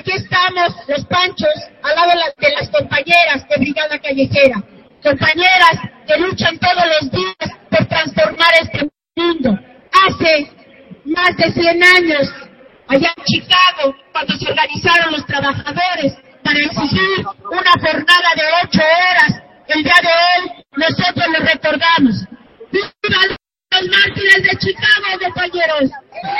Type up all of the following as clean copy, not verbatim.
aquí estamos los Panchos al lado de las compañeras de Brigada Callejera, compañeras que luchan todos los días por transformar este mundo. Hace más de 100 años, allá en Chicago, cuando se organizaron los trabajadores para exigir una jornada de 8 horas, el día de hoy nosotros les recordamos. ¡Viva los mártires de Chicago, compañeros!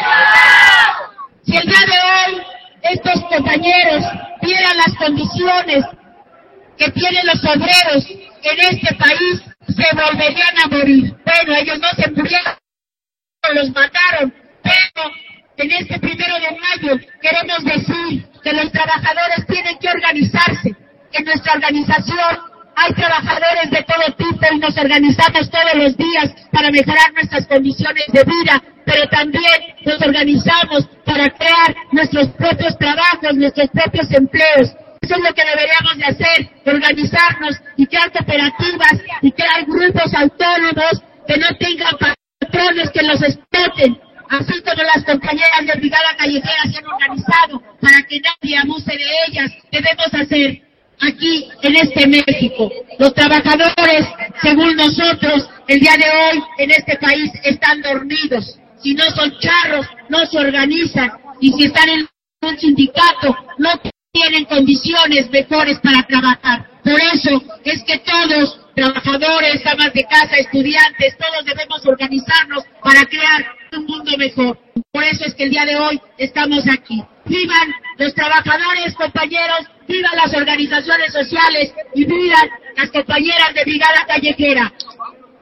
Si el día de hoy estos compañeros vieran las condiciones que tienen los obreros en este país, se volverían a morir. Bueno, ellos no se murieron, los mataron, pero en este 1 de mayo queremos decir que los trabajadores tienen que organizarse. En nuestra organización hay trabajadores de todo tipo y nos organizamos todos los días para mejorar nuestras condiciones de vida, pero también nos organizamos para crear nuestros propios trabajos, nuestros propios empleos. Eso es lo que deberíamos de hacer, organizarnos y crear cooperativas y crear grupos autónomos que no tengan patrones que los exploten, así como las compañeras de Brigada Callejera se han organizado para que nadie abuse de ellas. Debemos hacer aquí en este México. Los trabajadores, según nosotros, el día de hoy en este país están dormidos. Si no son charros, no se organizan, y si están en un sindicato, no tienen condiciones mejores para trabajar. Por eso es que todos, trabajadores, amas de casa, estudiantes, todos debemos organizarnos para crear un mundo mejor. Por eso es que el día de hoy estamos aquí. ¡Vivan los trabajadores, compañeros! ¡Vivan las organizaciones sociales! ¡Y vivan las compañeras de Brigada Callejera!